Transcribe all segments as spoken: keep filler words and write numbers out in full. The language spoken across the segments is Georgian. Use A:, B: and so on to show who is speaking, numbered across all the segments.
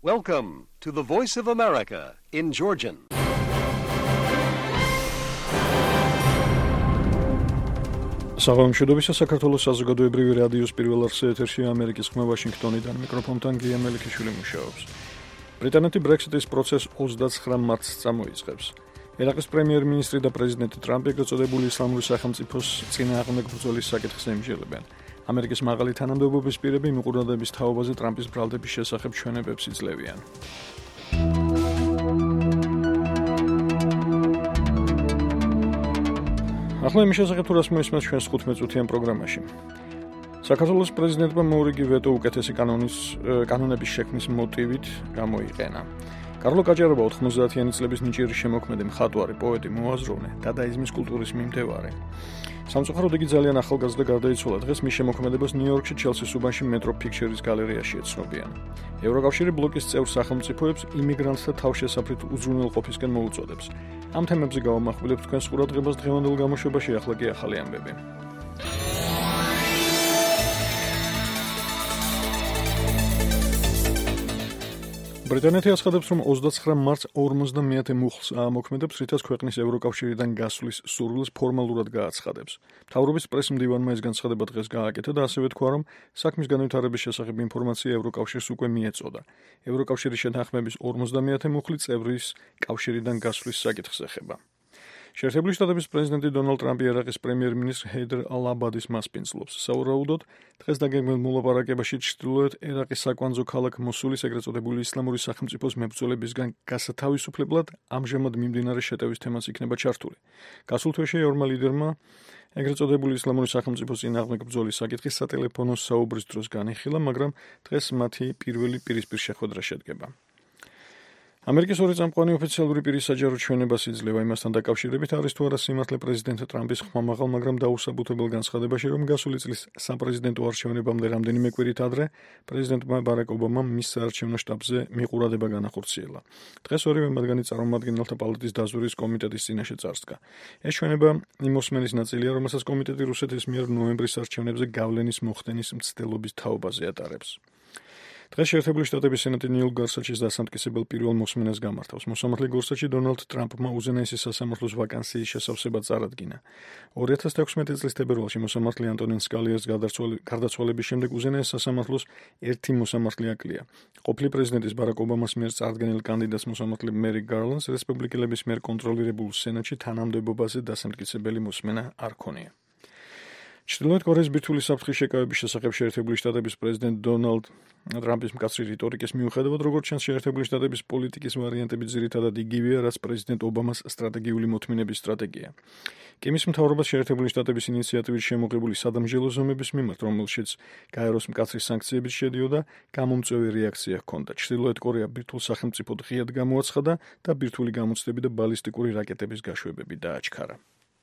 A: Welcome to the Voice of America in Georgian.
B: საღამოშობისა საქართველოს საზოგადოებრივი რადიოს პირველ არხზე ეთერშია ამერიკის ხმა ვაშინგტონიდან მიკროფონთან გია მელიქიშვილი მუშაობს. ბრიტანეთი ბრექსიტის პროცესს ოცდაცხრა მარტს წამოიწყებს. ერაყის პრემიერ-მინისტრი და პრეზიდენტი ტრამპი ეგრეთ წოდებული ისლამური სახელმწიფოს წინააღმდეგ ბრძოლის საკითხს ემჯერებენ. ამერიკის მაღალი თანამდებობის პირები მიყურადების თაობაზე ტრამპის ბრალდების შესახებ ჩვენებებს იძლევიან. ახლა იმის შესახებ თუ რას მოისმენთ ჩვენს თხუთმეტ წუთიან პროგრამაში. საქართველოს პრეზიდენტმა მოურიგი ვეტო უკეთესი კანონის კანონების შექმნის მოტივით გამოიყენა. კარლო გაჯარობა ოთხმოცდაათიანი წლების ნიჭიერი შემოქმედი, მხატვარი, პოეტი, მოაზროვნე, დადაიზმის კულტურის მიმდევარი. სამწუხაროდ იგი ძალიან ახალგაზრდა გარდაიცვალა. დღეს მის შემოქმედებას ნიუ-იორკში ჩელსის უბანში მეტრო ფიქჩერის გალერეაში ეცნობიან. ევროკავშირი ბლოკის წევრ სახელმწიფოებს იმიგრანტთა თავშესაფრით უზრუნველყოფისკენ მოუწოდებს. ამ თემებზე გავამახვილებთ თქვენს ყურადღებას დღევანდელ გამოშვებაში, ახლა კი ახალი ამბები. ბრიტანეთი აცხადებს, რომ ოცდაცხრა მარტს ორმოცდამეათე მუხლს აამოქმედებს, რითაც ქვეყნის ევროკავშირიდან გასვლის სურვილს ფორმალურად გააცხადებს. მთავრობის პრეს-მდივანმა ეს განცხადება დღეს გააკეთა და ასევე თქვა, რომ საქმის განვითარების შესახებ ინფორმაცია ევროკავშირს უკვე მიეწოდა. ევროკავშირის შეთანხმების ორმოცდამეათე მუხლი წევრის კავშირიდან გასვლის საკითხს ეხება. შეერთებული შტატების პრეზიდენტი დონალდ ტრამპი ერაყის პრემიერ-მინისტრ ჰეიდერ ალ-აბადის მასპინძლობს. საუბრობოდ დღეს დაგეგმილ მოლაპარაკებაში ჩრდილოეთ ერაყის საკვანძო ქალაქ მოსულის ეგრეთ წოდებული ისლამური სახელმწიფოს მებრძოლებისგან გასათავისუფლებლად ამჟამად მიმდინარე შეტევის თემაც იქნება ჩართული. გასულ თვეში ორმა ლიდერმა ეგრეთ წოდებული ისლამური სახელმწიფოს წინააღმდეგ ბრძოლის საკითხი სატელეფონო საუბრის დროს განიხილა, მაგრამ დღეს მათი პირველი პირისპირ შეხვედრა შედგება. ამერიკის ორი წამყვანი ოფიციალური პირის საჯარო ჩვენებას იძლევა იმასთან დაკავშირებით, არის თუ არა სიმართლე პრეზიდენტ ტრამპის ხმამაღალ, მაგრამ დაუსაბუთებელ განცხადებაში, რომ გასული წლის საპრეზიდენტო არჩევნებამდე რამდენიმე კვირით ადრე პრეზიდენტმა ბარაკ ობამამ მის საარჩევნო შტაბზე მიყურადება განახორციელა. დღეს ორივე მათგანი წარმომადგენელთა პალატის დაზვერვის კომიტეტის წინაშე წარსდგა. ეს ჩვენება იმ მოსმენის ნაწილია, რომელსაც კომიტეტი რუსეთის მიერ ნოემბრის არჩევნებზე გავლენის მოხდენის მცდელობის თაობაზე ატარებს. დღეს შეერთებული შტატების სენატი ნილ გორსაჩის დასამტკიცებელ პირველ მოსმენას გამართავს. მოსამართლე გორსაჩი დონალდ ტრამპმა უზენაესი სასამართლოს ვაკანსიის შესავსებად წარადგინა. ორი ათას თექვსმეტი წლის თებერვალში მოსამართლე ანტონინ სკალიას გარდაცვალების შემდეგ უზენაეს სასამართლოს ერთი მოსამართლე აკლია. ყოფილი პრეზიდენტის ბარაკ ობამას მიერ წარდგენილ კანდიდატს მოსამართლე მერი გარლანდს რესპუბლიკელების მიერ კონტროლირებულ სენატში თანამდებობაზე დასამტკიცებელი მოსმენა არ ქონია. ჩრდილოეთ კორეის ბირთვული საფრთხის შეკავების შესახებ შეერთებული შტატების პრეზიდენტ დონალდ ტრამპის მკაცრი რიტორიკის მიუხედავად, როგორც ჩანს, შეერთებული შტატების პოლიტიკის ვარიანტები ძირითადად იგივეა, რაც პრეზიდენტ ობამას სტრატეგიული მოთმინების სტრატეგია. კიმის მთავრობას შეერთებული შტატების ინიციატივით შემოღებული სადამსჯელო ზომების მიმართ, რომელშიც გაეროს მკაცრი სანქციებით შედიოდა, გამომწვევი რეაქცია ჰქონდა. ჩრდილოეთ კორეა ბირთვულ სახელმწიფოდ ღიად გამოაცხადა და ბირთვული გამოცდები და ბალისტიკური რაკეტების გაშვებები დააჩქარა.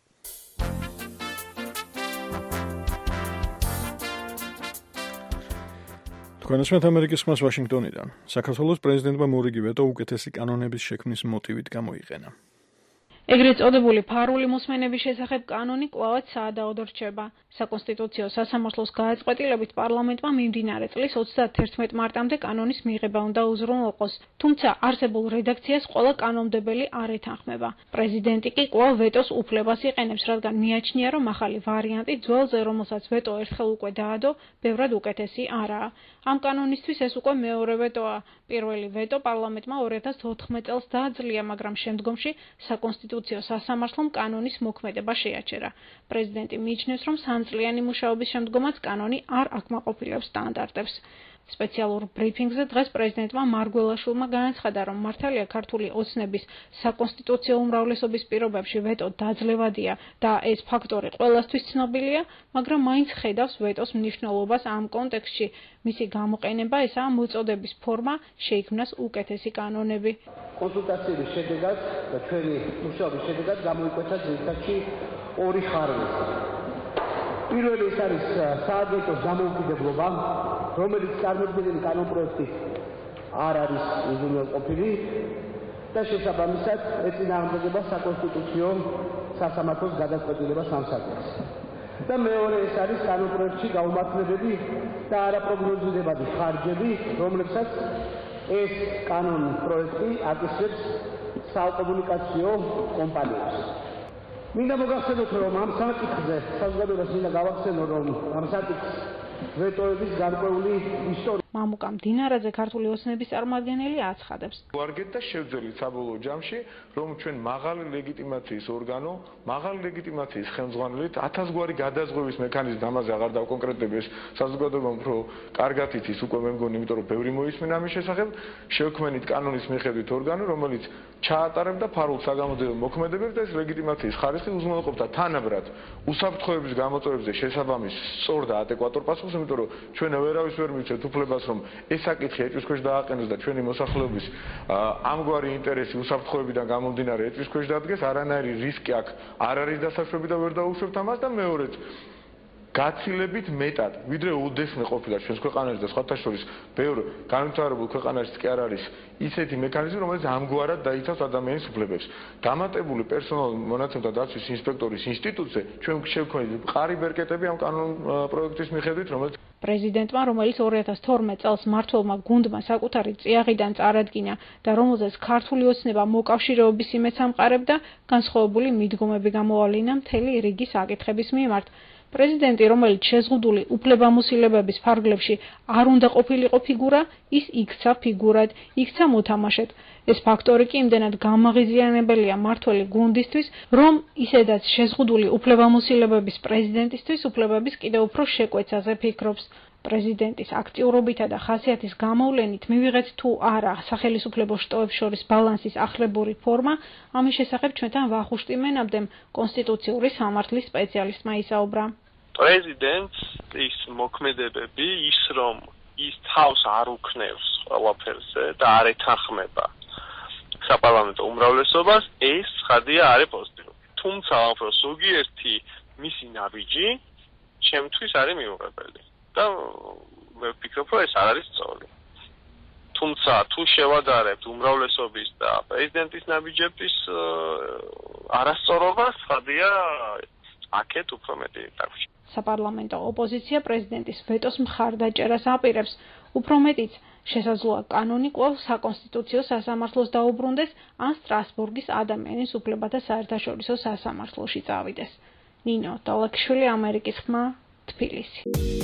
B: თქვენესმეთ ამერიკის ხმას ვაშინგტონიდან. საქართველოს პრეზიდენტმა მოურიგი ვეტო უკეთესი კანონების შექმნის მოტივით გამოიყენა.
C: ეგრეთ წოდებული ფარული მოსმენების შესახებ კანონი კვლავაც საადაოდ რჩება. საკონსტიტუციო სასამართლოს გაეწყვეტილებით პარლამენტმა მიმდინარე წლის ოცდათერთმეტ მარტამდე კანონის მიღება უნდა უზრუნველყოს, თუმცა არსებულ რედაქციას ყველა კანონმდებელი არ ეთანხმება. პრეზიდენტი კი კვლავ ვეტოს უფლებას იყენებს, რადგან მიაჩნია, რომ ახალი ვარიანტი ძველზე, რომელსაც ვეტო ერთხელ უკვე დაადო, ბევრად უკეთესი არაა. ამ კანონისთვის ეს უკვე მეორე ვეტოა. პირველი ვეტო პარლამენტმა ორი ათას თოთხმეტ წელს დააძლია, მაგრამ შემდგომში საკონსტიტუციო სასამართლომ კანონის მოქმედება შეაჩერა. პრეზიდენტი მიიჩნევს, რომ სამწლიანი მუშაობის შემდგომაც კანონი არ აკმაყოფილებს სტანდარტებს. სპეციალურ ბრიფინგზე დღეს პრეზიდენტმა მარგველაშვილმა განაცხადა, რომ მართალია ქართული ოცნების საკონსტიტუციო უმრავლესობის პირობებში ვეტო დაძლევადია და ეს ფაქტორი ყველასთვის ცნობილია, მაგრამ მაინც ხედავს ვეტოს მნიშვნელობას ამ კონტექსტში. მისი გამოყენება ესაა მოწოდების ფორმა, შეიქმნას უკეთესი კანონები.
D: კონსულტაციების შედეგად და ჩვენი მუშაობის შედეგად გამოიკვეთა ძირითადში ორი ხარვი. პირველი ეს არის საადვეტოს დამოუკიდებლობა, რომელიც წარმოქმნილი კანონპროექტით არ არის უზრუნველყოფილი და შესაბამისად ეწინააღმდეგება საკონსტიტუციო სასამართლოს გადაწყვეტილებას ამ საკითხს. და მეორე ეს არის კანონპროექტში გაუმართლებები და არაპროგნოზირებადი ხარჯები, რომლებსაც ეს კანონის პროექტი აკისრებს საავტომობილო კომპანიებს. მინდა მოგახსენოთ, რომ ამ საკითხზე საზოგადოებას მინდა გავახსენო, რომ ამ საკითხს ვეტოების გარკვეული ისტორია.
C: მამუკა მდინარაძე ქართული ოცნების წარმომადგენელი აცხადებს.
E: ვარგეთ და შევძელით საბოლოო ჯამში, რომ ჩვენ მაღალი ლეგიტიმაციის ორგანო, მაღალი ლეგიტიმაციის ხელმძღვანელით ათასგვარი გადაზღვევის მექანიზმი, ამაზე აღარ დავკონკრეტებ, ეს საზოგადოებამ უფრო კარგად იცის უკვე მე მგონი, იმიტომ რომ ბევრი მოისმენა ამის შესახებ, შევქმნით კანონის მიხედვით ორგანო, რომელიც ჩაატარებდა ფარულ საგამოძიებო მოქმედებებს და ეს ლეგიტიმაციის ხარისხი უზრუნველყოფდა თანაბრად უსაფრთხოების გამოწვევებზე შესაბამის სწორ და ადეკვატურ პასუხს, იმიტომ რომ ჩვენ ვერავის ვერ მივცეთ უფლებას, რომ ეს საკითხი ეჭვის ქვეშ დააყენოს და ჩვენი მოსახლეობის ამგვარი ინტერესი უსაფრთხოებიდან გამომდინარე ეჭვის ქვეშ დადგეს, არანაირი რისკი აქ არ არის დასაშვები და ვერ დაუშვებთ ამას და მეორედ გაცილებით მეტად, ვიდრე უდესმე ყოფილა ჩვენს ქვეყანაში და სხვათა შორის ბევრ განვითარებულ ქვეყანაში კი არ არის ისეთი მექანიზმი, რომელიც ამგვარად დაიცავს ადამიანის უფლებებს. დამატებული პერსონალური მონაცემთა დაცვის ინსპექტორის ინსტიტუტზე ჩვენ შევქმნით მყარი ბერკეტები ამ კანონ პროექტის მიხედვით, რომელიც
C: პრეზიდენტმა, რომელიც ორი ათას თორმეტ წელს მმართველმა გუნდმა საკუთარი წიაღიდან წარადგინა და რომელზეც ქართული ოცნება მოკავშირეობის იმედს ამყარებდა, განსხვავებული მიდგომები გამოავლინა მთელი რიგი საკითხების მიმართ. პრეზიდენტი, რომელიც შეზღუდული უფლებამოსილებების ფარგლებში არ უნდა ყოფილიყო ფიგურა, ის იქცა ფიგურად, იქცა მოთამაშედ. ეს ფაქტორი კი იმდენად გამაღიზიანებელია მმართველი გუნდისთვის, რომ ისედაც შეზღუდული უფლებამოსილებების პრეზიდენტისთვის უფლებების კიდევ უფრო შეკვეცაზე ფიქრობს. პრეზიდენტის აქტიურობითა და ხასიათის გამოვლენით მივიღეთ თუ არა სახელისუფლებო შტოებს შორის ბალანსის ახლებური ფორმა, ამის შესახებ ჩვენთან ვახუშტი მენაბდემ კონსტიტუციური სამართლის სპეციალისტმა ისაუბრა.
F: პრეზიდენტს ის მოქმედებები, ის რომ ის თავს არ უქნევს ყველაფერზე და არ ეთანხმება საპარლამენტო უმრავლესობას, ეს ცხადია არის პოზიტიური. თუმცა უფრო ზოგიერთი მისი ნაბიჯი ჩემთვის არის მიუღებელი. და მე ვფიქრობ, რომ ეს არ არის სწორი. თუმცა თუ შევადარებთ უმრავლესობის და პრეზიდენტის ნაბიჯების არასწორობას, ხადია აქეთ უფრო მეტი დაგვრჩა.
C: საპარლამენტო ოპოზიცია პრეზიდენტის ვეტოს მხარდაჭერას აპირებს, უფრო მეტიც შესაძლოა კანონი კვლავ საკონსტიტუციო სასამართლოს დაუბრუნდეს ან სტრასბურგის ადამიანის უფლებათა საერთაშორისო სასამართლოში წავიდეს. ნინო დოლაკვიშვილი, ამერიკის ხმა, თბილისი.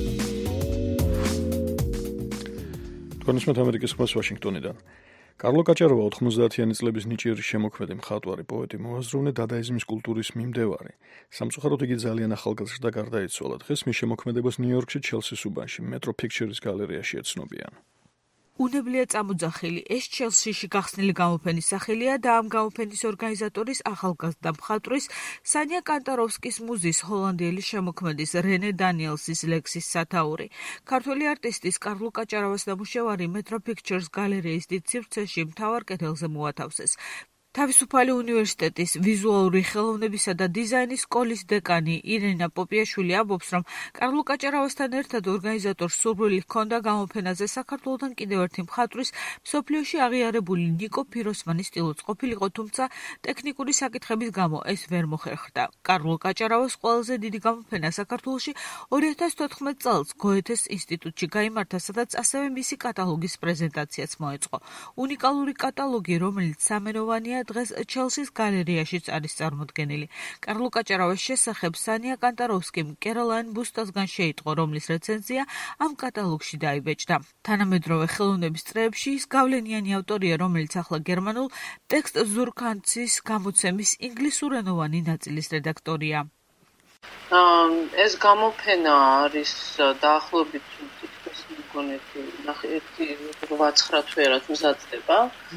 B: თქვენისმეთ ამერიკის ხმას ვაშინგტონიდან. კარლო კაჭაროვა ოთხმოცდაათიანი წლების ნიჭიერი შემოქმედი, მხატვარი, პოეტი, მოაზროვნე, დადაიზმის კულტურის მიმდევარი. სამწუხაროდ იგი ძალიან ახალგაზრდა გარდაიცვალა. დღეს მის შემოქმედებას ნიუ-იორკში ჩელსის უბანში, მეტრო ფიქჩერის გალერეაში ეცნობიან.
G: უნებლიე წამოძახილი, ეს ჩელსიში გახსნილი გამოფენის სახელია და ამ გამოფენის ორგანიზატორის ახალგაზრდა მხატვრის სანია კანტაროვსკის მუზის ჰოლანდიელი შემოქმედის რენე დანიელსის ლექსის სათაური. ქართველი არტისტის კარლო კაჭარავას ნამუშევარი მეტრო ფიქჩერს გალერეის დიდ სივრცეში მთავარ კედელზე მოათავსეს. თავისუფალი უნივერსიტეტის ვიზუალური ხელოვნებისა და დიზაინის სკოლის დეკანი ირენა პოპიაშვილი ამბობს, რომ კარლო კაჭარავასთან ერთად ორგანიზატორს სურვილი ჰქონდა გამოფენაზე საქართველოდან კიდევ ერთი მხატვრის მსოფლიოში აღიარებული ნიკო ფიროსმანის სტილოც ყოფილიყო, თუმცა ტექნიკური საკითხების გამო ეს ვერ მოხერხდა. კარლო კაჭარავას ყველაზე დიდი გამოფენა საქართველოში ორი ათას თოთხმეტ წელს გოეთეს ინსტიტუტში გაიმართა, სადაც ასევე მისი კატალოგის პრეზენტაციაც მოეწყო. უნიკალური კატალოგი, რომელიც სამენოვანია, დღეს ჩელსის გალერეაშიც არის წარმოდგენილი. კარლო კაჭარავას შესახებ სანია კანტაროვსკიმ კეროლაინ ბუსტასგან შეიტყო, რომლის რეცენზია ამ კატალოგში დაიბეჭდა. თანამედროვე ხელოვნების წრეებში ის გავლენიანი ავტორია, რომელიც ახლა გერმანულ ტექსტ ზურქანცის გამოცემის ინგლისურენოვანი ნაწილის რედაქტორია.
H: ეს გამოფენა არის დაახლოებით თითქოს მგონი ერთი რვა ცხრა თვეერად მზადდება.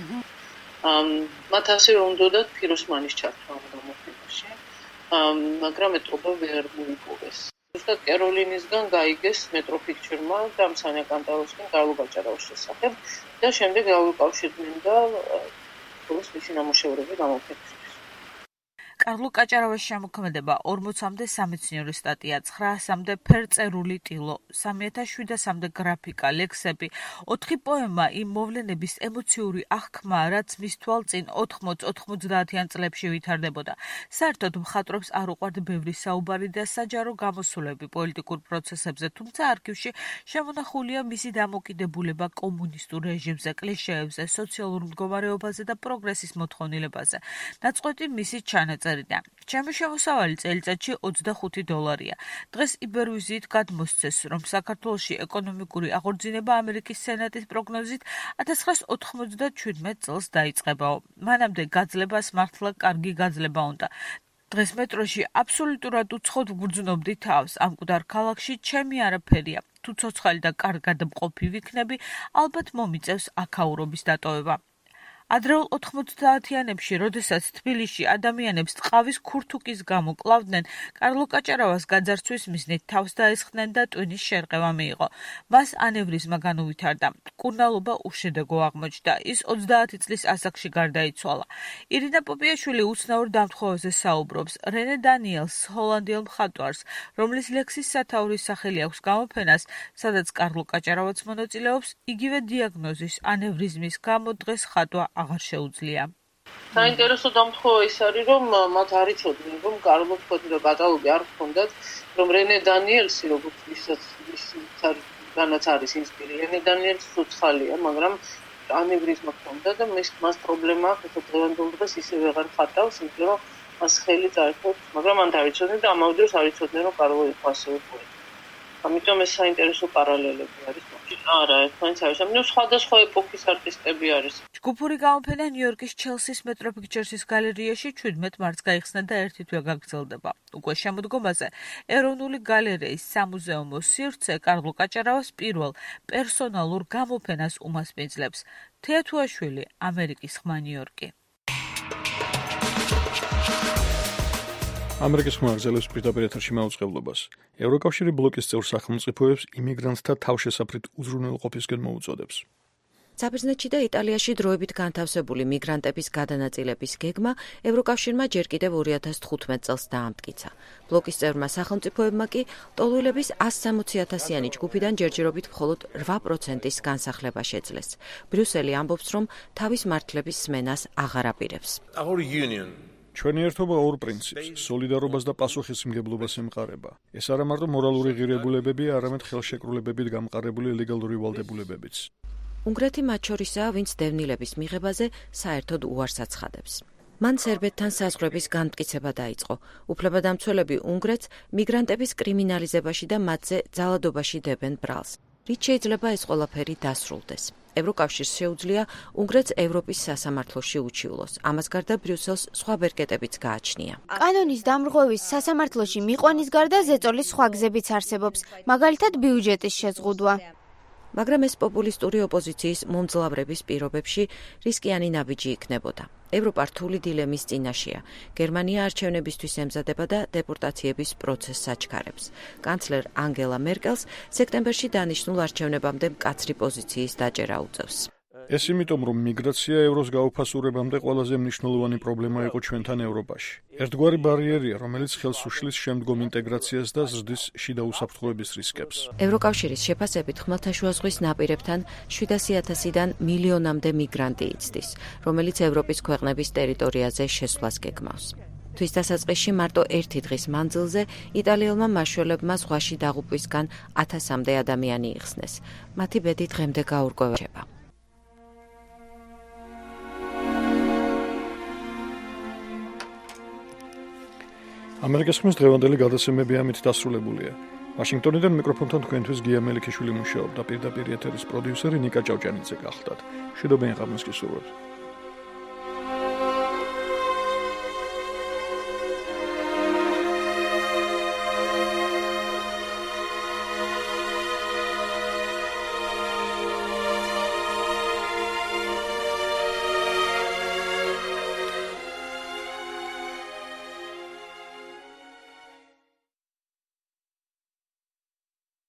H: მათ ასევე უნდათ ფიროსმანის ჩართვა ამ გამოფენაში, მაგრამ ეტყობა ვერ მოიპოვეს. ზუსტად კეროლინისგან გაიგეს მეტრო ფიქჩერმა და სანია კანტაროვსკიმ კარლო კაჭარავას შესახებ და შემდეგ გავუკავშირდნენ და ბოლოს მისი ნამუშევრები გამოფენისთვის.
G: კარლო კაჭარავას შემოქმედება ორმოცამდე სამეცნიერო სტატია, ცხრაასამდე ფერწერული ტილო, სამი ათას შვიდასამდე გრაფიკა, ლექსები, ოთხი პოემა იმ მოვლენების ემოციური აღქმა, რაც მის თვალწინ ოთხმოც-ოთხმოცდაათიან წლებში ვითარდებოდა. საერთოდ მხატვრებს არ უყვართ ბევრი საუბარი და საჯარო გამოსვლები პოლიტიკურ პროცესებზე, თუმცა არქივში შემონახულია მისი დამოკიდებულება კომუნისტურ რეჟიმზე, კლიშეებზე, სოციალურ მდგომარეობაზე და პროგრესის მოთხოვნილებაზე. ნაწყვეტი მისი ჩანაწერიდან. ჩემი შემოსავალი წელიწადში ოცდახუთი დოლარია. დღეს იბერვიზიით გადმოსცეს, რომ საქართველოში ეკონომიკური აღორძინება ამერიკის სენატის პროგნოზით ათას ცხრაას ოთხმოცდაჩვიდმეტ წელს დაიწყებაო. მანამდე გაძლებას მართლა კარგი გაძლება უნდა. დღეს მეტროში აბსოლუტურად უცხოდ ვგრძნობდი თავს. ამ მკვდარ ქალაქში ჩემი არაფერია. თუ ცოცხალი და კარგად მყოფი ვიქნები, ალბათ მომიწევს აქაურობის დატოვება. ადრეულ ოთხმოცდაათიანებში, როდესაც თბილისში ადამიანებს ტყავის ქურთუკის გამო კლავდნენ, კარლო კაჭარავას გაძარცვის მიზნით თავს დაესხნენ და ტვინის შერყევა მიიღო. მას ანევრიზმა განუვითარდა. მკურნალობა უშედეგო აღმოჩნდა. ის ოცდაათი წლის ასაკში გარდაიცვალა. ირინა პოპიაშვილი უცნაურ დამთხოვებზე საუბრობს. რენე დანიელს, ჰოლანდიელ მხატვარს, რომლის ლექსის სათაურის სახელი აქვს გამოფენას, სადაც კარლო კაჭარავაც მონაწილეობს, იგივე დიაგნოზის ანევრიზმის გამო დღეს ხატვა აღარ შეუძლია.
H: საინტერესო დამთხოვა ის არის, რომ მათ არ იცოდნენ, რომ კარლო ფოტო კატალოგი არ ჰქონდათ, რომ რენე დანიელსი, როგორც ისაც განაც არის ინსპირი, რენე დანიელსი ცოცხალია, მაგრამ ანევრიზმა ჰქონდა და მას პრობლემა აქვს, ეს დღევანდელ დღეს ისე ვეღარ ხატავს, იმიტომ რომ მას ხელი წაერთოს, მაგრამ მან დაიცოდნენ და ამავე დროს არ იცოდნენ, რომ კარლო იყო ასევე პოეტი. ამიტომ ეს საინტერესო პარალელები არის. არა, ერთმანეთს არის. ამიტომ სხვადასხვა ეპოქის არტისტები არის.
G: ჯგუფური გამოფენა ნიუ-იორკის ჩელსის მეტრო პიქჩერსის გალერეაში ჩვიდმეტ მარტს გაიხსნა და ერთი თვე გაგრძელდება. უკვე შემოდგომაზე ეროვნული გალერეის სამუზეუმო სივრცე კარლო კაჭარავას პირველ პერსონალურ გამოფენას უმასპინძლებს. თეათუაშვილი, ამერიკის ხმა ნიუ-იორკი.
B: ამერიკის ხმა გრძელებს პირდაპირ ეთერში მაუწყებლობას. ევროკავშირი ბლოკის წევრ სახელმწიფოებს იმიგრანტთა თავშესაფრით უზრუნველყოფისკენ მოუწოდებს.
I: საბერძნეთში და იტალიაში დროებით განთავსებული მიგრანტების გადანაწილების გეგმა ევროკავშირმა ჯერ კიდევ ორი ათას თხუთმეტ წელს დაამტკიცა. ბლოკის წევრმა სახელმწიფოებმა კი ლტოლვილების ასი სამოცი ათასიანი ჯგუფიდან ჯერჯერობით მხოლოდ რვა პროცენტის განსახლება შეძლეს. ბრიუსელი ამბობს, რომ თავის მართლების სმენას აღარ აპირებს.
B: ჩვენი ერთობა ორ პრინციპს, სოლიდარობას და პასუხისმგებლობას ემყარება. ეს არა მარტო მორალური ღირებულებებია, არამედ ხელშეკრულებებით გამყარებული ლეგალური ვალდებულებებიც.
I: უნგრეთი მათ შორისაა, ვინც დევნილების მიღებაზე საერთოდ უარს აცხადებს. მან სერბეთთან საზღვრების განმტკიცება დაიწყო. უფლებადამცველები უნგრეთს მიგრანტების კრიმინალიზებაში და მათზე ძალადობაში დებენ ბრალს. რით შეიძლება ეს ყველაფერი დასრულდეს? ევროკავშირს შეუძლია უნგრეთს ევროპის სასამართლოში უჩივლოს. ამას გარდა ბრიუსელს სხვა ბერკეტებიც გააჩნია.
J: კანონის დამრღვევის სასამართლოში მიყვანის გარდა ზეწოლის სხვა გზებიც არსებობს, მაგალითად ბიუჯეტის შეზღუდვა.
I: მაგრამ ეს პოპულისტური ოპოზიციის მომძლავრების პირობებში რისკიანი ნაბიჯი იქნებოდა. ევროპა რთული დილემის წინაშეა. გერმანია არჩევნებისთვის ემზადება და დეპორტაციების პროცესს აჩქარებს. კანცლერ ანგელა მერკელს სექტემბერში დანიშნულ არჩევნებამდე მკაცრი პოზიციის დაჭერა უწევს.
B: ეს იმიტომ, რომ მიგრაცია ევროს გაუფასურებამდე ყველაზე მნიშვნელოვანი პრობლემა იყო ჩვენთან ევროპაში. ერთგვარი ბარიერია, რომელიც ხელს უშლის შემდგომ ინტეგრაციას და ზრდის შიდა უსაფრთხოების რისკებს.
I: ევროკავშირის შეფასებით ხმელთაშუა ზღვის ნაპირებთან შვიდასი ათასიდან მილიონამდე მიგრანტი იცდის, რომელიც ევროპის ქვეყნების ტერიტორიაზე შესვლას გეგმავს. თვის დასაწყისში მარტო ერთი დღის მანძილზე იტალიელმა მაშველებმა ზღვაში დაღუპვისგან ათასამდე ადამიანი იხსნეს. მათი ბედი დღემდე გაურკვევა.
B: ამერიკის ხმის დღევანდელი გადაცემები ამით დასრულებულია. ვაშინგტონიდან მიკროფონთან თქვენთვის გია მელიქიშვილი მუშაობდა, პირდაპირ ეთერის პროდიუსერი ნიკა ჭავჭანიძე გახლდათ. მშვიდობიან ღამეს გისურვებთ.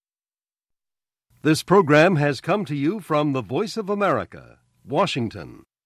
A: This program has come to you from the Voice of America, Washington.